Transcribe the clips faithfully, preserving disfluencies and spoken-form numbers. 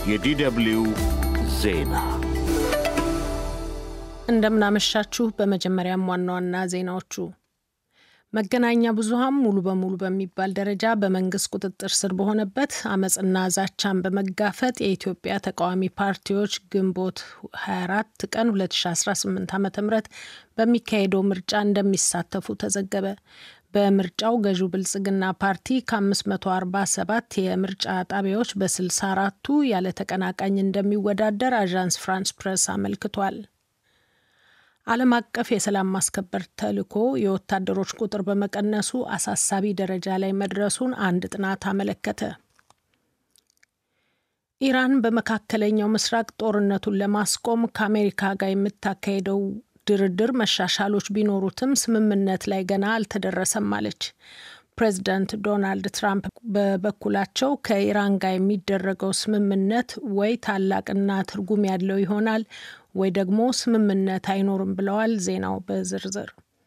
የዲደብሊው ዜና እንደምናመሻችሁ። በመጀመሪያም ዋና ዋና ዜናዎቹ መገናኛ ብዙሃን ሙሉ በሙሉ በሚባል ደረጃ በመንግስት ቁጥጥር ስር በሆነበት አመጽና ዛቻን በመጋፈጥ የኢትዮጵያ ተቃዋሚ ፓርቲዎች ግንቦት ሃያ አራት ቀን ሁለት ሺህ አስራ ስምንት ዓ.ም በሚካሄደው ምርጫ እንደሚሳተፉ ተዘገበ። በምርጫው ገዢው ብልጽግና ፓርቲ ከአምስት መቶ አርባ ሰባት የምርጫ ጣቢያዎች በስልሳ አራቱ ያለ ተቀናቃኝ እንደሚወዳደር አዣንስ ፍራንስ ፕሬስ አመልክቷል። ዓለም አቀፍ የሰላም ማስከበር ተልዕኮ የወታደሮች ቁጥር በመቀነሱ አሳሳቢ ደረጃ ላይ መድረሱን አንድ ጥናት አመለከተ። ኢራን በመካከለኛው ምስራቅ ጦርነቱን ለማስቆም ከአሜሪካ ጋር የምታካሄደው ድርድር መሻሻሎች ቢኖሩትም ስምምነት ላይ ገና አልተደረሰም አለች። ፕሬዚዳንት ዶናልድ ትራምፕ በበኩላቸው ከኢራን ጋር የሚደረገው ስምምነት ወይ ታላቅና ትርጉም ያለው ይሆናል ወይ ደግሞ ስምምነት አይኖርም ብለዋል። ዜናው በዝርዝር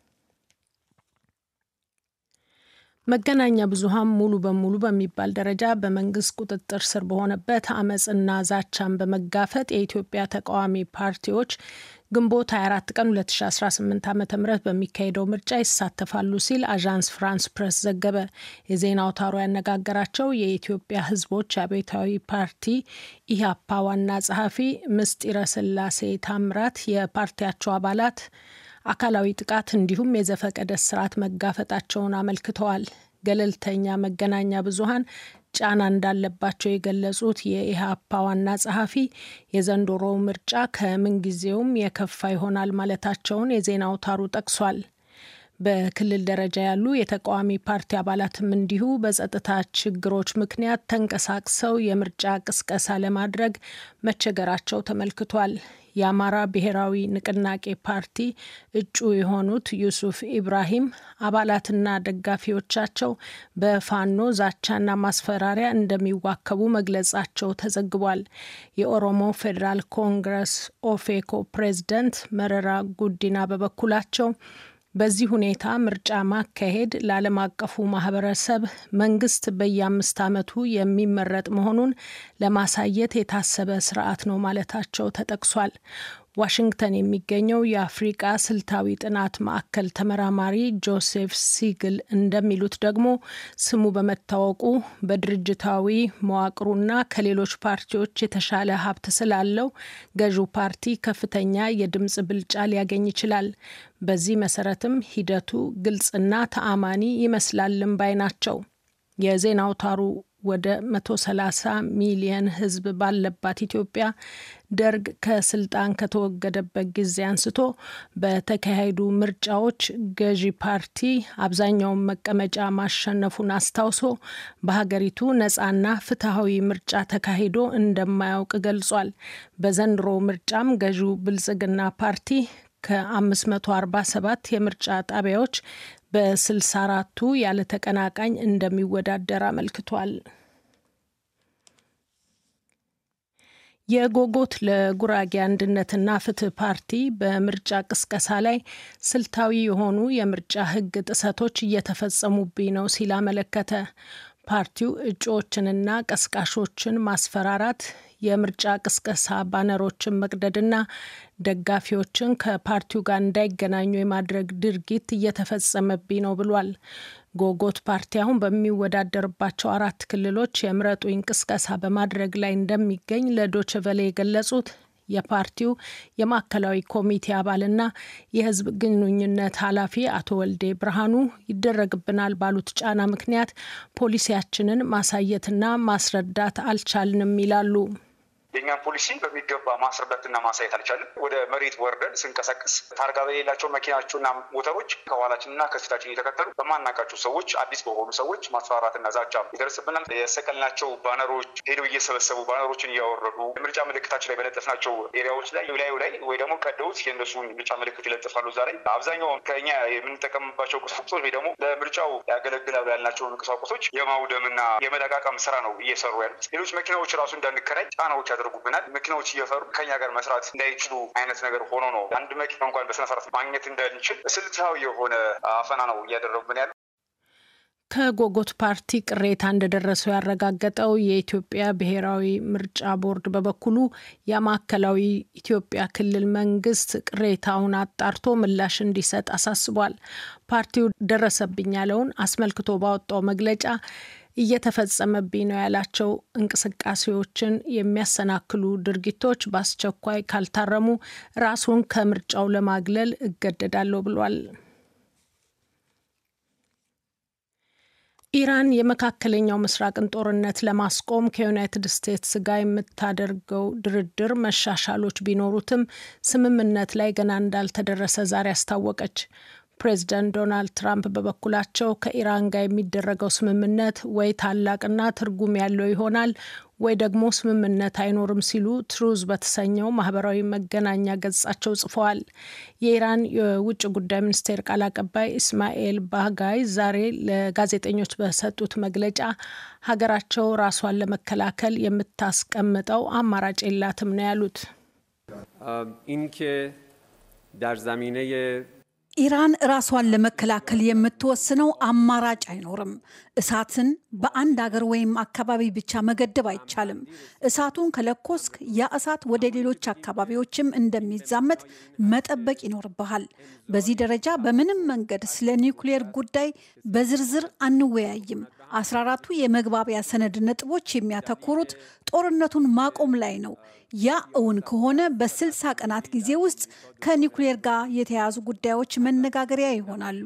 መገናኛ ብዙሃን ሙሉ በሙሉ በሚባል ደረጃ በመንግስት ቁጥጥር ስር በሆነበት አመጽና ዛቻን በመጋፈጥ የኢትዮጵያ ተቃዋሚ ፓርቲዎች ግንቦት ሃያ አራት ቀን ሁለት ሺህ አስራ ስምንት ዓ.ም በሚካሄደው ምርጫ ይሳተፋሉ ሲል አዣንስ ፍራንስ ፕሬስ ዘገበ። የዜና አውታሩ ያነጋገራቸው የኢትዮጵያ ሕዝቦች አብዮታዊ ፓርቲ ኢህአፓ ዋና ጸሐፊ ምስጢረ ስላሴ ታምራት የፓርቲያቸው አባላት አካላዊ ጥቃት እንዲሁም የዘፈቀደ ስርዓት መጋፈጣቸውን አመልክተዋል። ገለልተኛ መገናኛ ብዙሃን ጫና እንዳለባቸው የገለጹት የኢህአፓ ዋና ጸሐፊ የዘንድሮው ምርጫ ከምን ጊዜውም የከፋ ይሆናል ማለታቸውን የዜና አውታሩ ጠቅሷል። በክልል ደረጃ ያሉ የተቃዋሚ ፓርቲ አባላትም እንዲሁ በጸጥታ ችግሮች ምክንያት ተንቀሳቅሰው የምርጫ ቅስቀሳ ለማድረግ መቸገራቸው ተመልክቷል። የአማራ ብሔራዊ ንቅናቄ ፓርቲ እጩ የሆኑት ዩሱፍ ኢብራሂም አባላትና ደጋፊዎቻቸው በፋኖ ዛቻና ማስፈራሪያ እንደሚዋከቡ መግለጻቸው ተዘግቧል። የኦሮሞ ፌዴራል ኮንግረስ ኦፌኮ ፕሬዝዳንት መረራ ጉዲና በበኩላቸው በዚህ ሁኔታ ምርጫ ማካሄድ ለዓለም አቀፉ ማህበረሰብ መንግስት በየአምስት ዓመቱ የሚመረጥ መሆኑን ለማሳየት የታሰበ ስርዓት ነው ማለታቸው ተጠቅሷል። ዋሽንግተን የሚገኘው የአፍሪቃ ስልታዊ ጥናት ማዕከል ተመራማሪ ጆሴፍ ሲግል እንደሚሉት ደግሞ ስሙ በመታወቁ በድርጅታዊ መዋቅሩና ከሌሎች ፓርቲዎች የተሻለ ሀብት ስላለው ገዢው ፓርቲ ከፍተኛ የድምጽ ብልጫ ሊያገኝ ይችላል። በዚህ መሰረትም ሂደቱ ግልጽና ተአማኒ ይመስላልም ባይ ናቸው። የዜና አውታሩ ወደ መቶ ሰላሳ ሚሊዮን ህዝብ ባለባት ኢትዮጵያ ደርግ ከስልጣን ከተወገደበት ጊዜ አንስቶ በተካሄዱ ምርጫዎች ገዢ ፓርቲ አብዛኛውን መቀመጫ ማሸነፉን አስታውሶ በሀገሪቱ ነፃና ፍትሐዊ ምርጫ ተካሂዶ እንደማያውቅ ገልጿል። በዘንድሮ ምርጫም ገዢው ብልጽግና ፓርቲ ከአምስት መቶ አርባ ሰባት የምርጫ ጣቢያዎች በስልሳ አራቱ ያለ ተቀናቃኝ እንደሚወዳደር አመልክቷል። የጎጎት ለጉራጌ አንድነትና ፍትህ ፓርቲ በምርጫ ቅስቀሳ ላይ ስልታዊ የሆኑ የምርጫ ህግ ጥሰቶች እየተፈጸሙብኝ ነው ሲል አመለከተ። ፓርቲው እጩዎችንና ቀስቃሾችን ማስፈራራት፣ የምርጫ ቅስቀሳ ባነሮችን መቅደድና ደጋፊዎችን ከፓርቲው ጋር እንዳይገናኙ የማድረግ ድርጊት እየተፈጸመብኝ ነው ብሏል። ጎጎት ፓርቲ አሁን በሚወዳደርባቸው አራት ክልሎች የምረጡኝ ቅስቀሳ በማድረግ ላይ እንደሚገኝ ለዶይቼ ቬለ የገለጹት የፓርቲው የማዕከላዊ ኮሚቴ አባልና የህዝብ ግንኙነት ኃላፊ አቶ ወልዴ ብርሃኑ ይደረግብናል ባሉት ጫና ምክንያት ፖሊሲያችንን ማሳየትና ማስረዳት አልቻልንም ይላሉ። የኛን ፖሊሲ በሚገባ ማስረዳትና ማሳየት አልቻለም። ወደ መሬት ወርደን ስንቀሳቀስ ታርጋ በሌላቸው መኪናዎችና ሞተሮች ከኋላችንና ከፊታችን እየተከተሉ በማናቃቸው ሰዎች አዲስ በሆኑ ሰዎች ማስፈራራትና ዛቻ ይደርስብናል። የሰቀልናቸው ባነሮች ሄደው እየሰበሰቡ ባነሮችን እያወረዱ የምርጫ ምልክታችን ላይ በለጠፍናቸው ኤሪያዎች ላይ ላዩ ላይ ወይ ደግሞ ቀደውት የእነሱን ምርጫ ምልክት ይለጥፋሉ። እዛ ላይ አብዛኛው ከኛ የምንጠቀምባቸው ቁሳቁሶች ወይ ደግሞ ለምርጫው ያገለግላሉ ያልናቸውን ቁሳቁሶች የማውደምና የመለቃቀም ስራ ነው እየሰሩ ያሉት። ሌሎች መኪናዎች ራሱ እንዳንከራይ ጫናዎች ያደርጉብናል። መኪናዎች እየፈሩ ከኛ ጋር መስራት እንዳይችሉ አይነት ነገር ሆኖ ነው አንድ መኪና እንኳን በስነ ስርዓት ማግኘት እንዳንችል ስልታዊ የሆነ አፈና ነው እያደረጉብን ያለው። ከጎጎት ፓርቲ ቅሬታ እንደደረሰው ያረጋገጠው የኢትዮጵያ ብሔራዊ ምርጫ ቦርድ በበኩሉ የማዕከላዊ ኢትዮጵያ ክልል መንግስት ቅሬታውን አጣርቶ ምላሽ እንዲሰጥ አሳስቧል። ፓርቲው ደረሰብኝ ያለውን አስመልክቶ ባወጣው መግለጫ እየተፈጸመብኝ ነው ያላቸው እንቅስቃሴዎችን የሚያሰናክሉ ድርጊቶች በአስቸኳይ ካልታረሙ ራሱን ከምርጫው ለማግለል እገደዳለሁ ብሏል። ኢራን የመካከለኛው ምስራቅን ጦርነት ለማስቆም ከዩናይትድ ስቴትስ ጋር የምታደርገው ድርድር መሻሻሎች ቢኖሩትም ስምምነት ላይ ገና እንዳልተደረሰ ዛሬ አስታወቀች። ፕሬዚዳንት ዶናልድ ትራምፕ በበኩላቸው ከኢራን ጋር የሚደረገው ስምምነት ወይ ታላቅና ትርጉም ያለው ይሆናል ወይ ደግሞ ስምምነት አይኖርም ሲሉ ትሩዝ በተሰኘው ማህበራዊ መገናኛ ገጻቸው ጽፈዋል። የኢራን የውጭ ጉዳይ ሚኒስቴር ቃል አቀባይ ኢስማኤል ባጋይ ዛሬ ለጋዜጠኞች በሰጡት መግለጫ ሀገራቸው ራሷን ለመከላከል የምታስቀምጠው አማራጭ የላትም ነው ያሉት። ኢራን ራሷን ለመከላከል የምትወስነው አማራጭ አይኖርም። እሳትን በአንድ አገር ወይም አካባቢ ብቻ መገደብ አይቻልም። እሳቱን ከለኮስክ ያ እሳት ወደ ሌሎች አካባቢዎችም እንደሚዛመት መጠበቅ ይኖርብሃል። በዚህ ደረጃ በምንም መንገድ ስለ ኒውክሌር ጉዳይ በዝርዝር አንወያይም። አስራ አራቱ የመግባቢያ ሰነድ ነጥቦች የሚያተኩሩት ጦርነቱን ማቆም ላይ ነው። ያ እውን ከሆነ በስልሳ ቀናት ጊዜ ውስጥ ከኒውክሌር ጋር የተያያዙ ጉዳዮች መነጋገሪያ ይሆናሉ።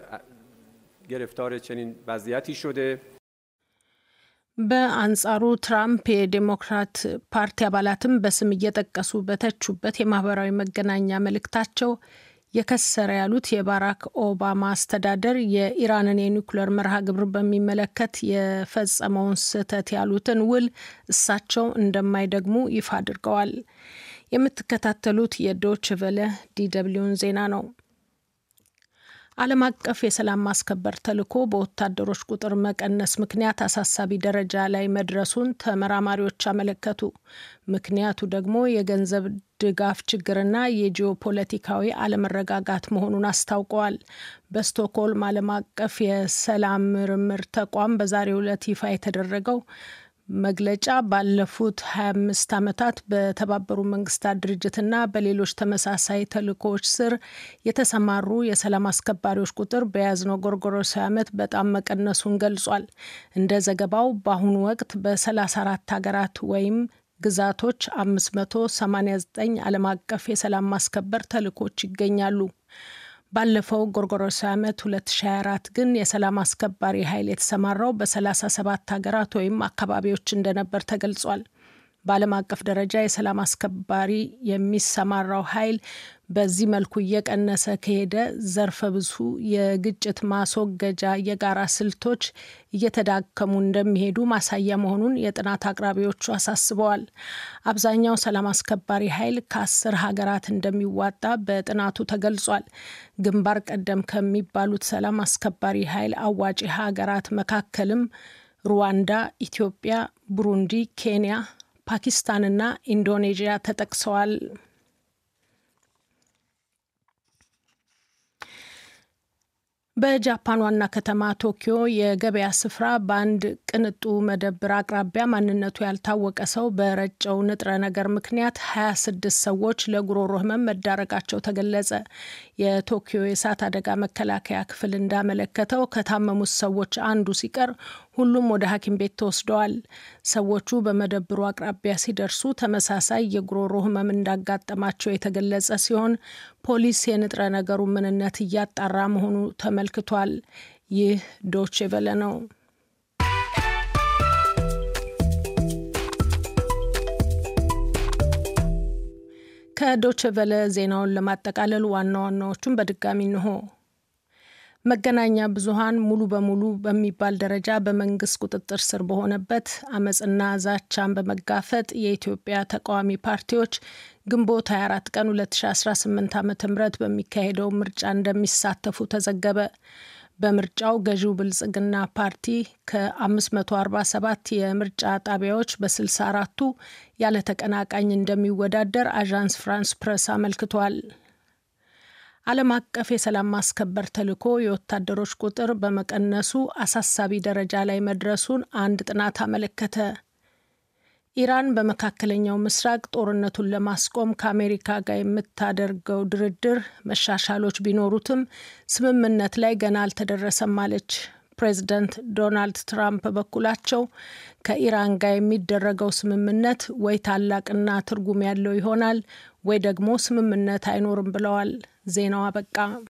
በአንጻሩ ትራምፕ የዴሞክራት ፓርቲ አባላትም በስም እየጠቀሱ በተቹበት የማህበራዊ መገናኛ መልእክታቸው የከሰረ ያሉት የባራክ ኦባማ አስተዳደር የኢራንን የኒውክሌር መርሃ ግብር በሚመለከት የፈጸመውን ስህተት ያሉትን ውል እሳቸው እንደማይደግሙ ይፋ አድርገዋል። የምትከታተሉት የዶይቼ ቬለ ዲደብሊውን ዜና ነው። ዓለም አቀፍ የሰላም ማስከበር ተልዕኮ በወታደሮች ቁጥር መቀነስ ምክንያት አሳሳቢ ደረጃ ላይ መድረሱን ተመራማሪዎች አመለከቱ። ምክንያቱ ደግሞ የገንዘብ ድጋፍ ችግርና የጂኦፖለቲካዊ አለመረጋጋት መሆኑን አስታውቀዋል። በስቶክሆልም ዓለም አቀፍ የሰላም ምርምር ተቋም በዛሬው ዕለት ይፋ የተደረገው መግለጫ ባለፉት ሀያ አምስት ዓመታት በተባበሩ መንግስታት ድርጅትና በሌሎች ተመሳሳይ ተልዕኮዎች ስር የተሰማሩ የሰላም አስከባሪዎች ቁጥር በያዝነው ጎርጎሮሳዊ ዓመት በጣም መቀነሱን ገልጿል። እንደ ዘገባው በአሁኑ ወቅት በሰላሳ አራት ሀገራት ወይም ግዛቶች አምስት መቶ ሰማኒያ ዘጠኝ ዓለም አቀፍ የሰላም ማስከበር ተልዕኮች ይገኛሉ። ባለፈው ጎርጎሮሳዊ ዓመት ሁለት ሺህ ሃያ አራት ግን የሰላም አስከባሪ ኃይል የተሰማራው በሰላሳ ሰባት ሀገራት ወይም አካባቢዎች እንደነበር ተገልጿል። በዓለም አቀፍ ደረጃ የሰላም አስከባሪ የሚሰማራው ኃይል በዚህ መልኩ እየቀነሰ ከሄደ ዘርፈ ብዙ የግጭት ማስወገጃ የጋራ ስልቶች እየተዳከሙ እንደሚሄዱ ማሳያ መሆኑን የጥናት አቅራቢዎቹ አሳስበዋል። አብዛኛው ሰላም አስከባሪ ኃይል ከአስር ሀገራት እንደሚዋጣ በጥናቱ ተገልጿል። ግንባር ቀደም ከሚባሉት ሰላም አስከባሪ ኃይል አዋጪ ሀገራት መካከልም ሩዋንዳ፣ ኢትዮጵያ፣ ቡሩንዲ፣ ኬንያ፣ ፓኪስታንና ኢንዶኔዥያ ተጠቅሰዋል። በጃፓን ዋና ከተማ ቶኪዮ የገበያ ስፍራ በአንድ ቅንጡ መደብር አቅራቢያ ማንነቱ ያልታወቀ ሰው በረጨው ንጥረ ነገር ምክንያት ሀያ ስድስት ሰዎች ለጉሮሮ ህመም መዳረጋቸው ተገለጸ። የቶኪዮ የእሳት አደጋ መከላከያ ክፍል እንዳመለከተው ከታመሙት ሰዎች አንዱ ሲቀር ሁሉም ወደ ሐኪም ቤት ተወስደዋል። ሰዎቹ በመደብሩ አቅራቢያ ሲደርሱ ተመሳሳይ የጉሮሮ ህመም እንዳጋጠማቸው የተገለጸ ሲሆን ፖሊስ የንጥረ ነገሩ ምንነት እያጣራ መሆኑ ተመልክቷል። ይህ ዶይቼ ቬለ ነው። ከዶይቼ ቬለ ዜናውን ለማጠቃለል ዋና ዋናዎቹን በድጋሚ እንሆ። መገናኛ ብዙሃን ሙሉ በሙሉ በሚባል ደረጃ በመንግስት ቁጥጥር ስር በሆነበት አመጽና ዛቻን በመጋፈጥ የኢትዮጵያ ተቃዋሚ ፓርቲዎች ግንቦት ሃያ አራት ቀን ሁለት ሺህ አስራ ስምንት ዓ.ም በሚካሄደው ምርጫ እንደሚሳተፉ ተዘገበ። በምርጫው ገዢው ብልጽግና ፓርቲ ከአምስት መቶ አርባ ሰባት የምርጫ ጣቢያዎች በስልሳ አራቱ ያለ ተቀናቃኝ እንደሚወዳደር አዣንስ ፍራንስ ፕሬስ አመልክቷል። ዓለም አቀፍ የሰላም ማስከበር ተልዕኮ የወታደሮች ቁጥር በመቀነሱ አሳሳቢ ደረጃ ላይ መድረሱን አንድ ጥናት አመለከተ። ኢራን በመካከለኛው ምስራቅ ጦርነቱን ለማስቆም ከአሜሪካ ጋር የምታደርገው ድርድር መሻሻሎች ቢኖሩትም ስምምነት ላይ ገና አልተደረሰም አለች። ፕሬዚዳንት ዶናልድ ትራምፕ በበኩላቸው ከኢራን ጋር የሚደረገው ስምምነት ወይ ታላቅና ትርጉም ያለው ይሆናል ወይ ደግሞ ስምምነት አይኖርም ብለዋል። ዜናው አበቃ።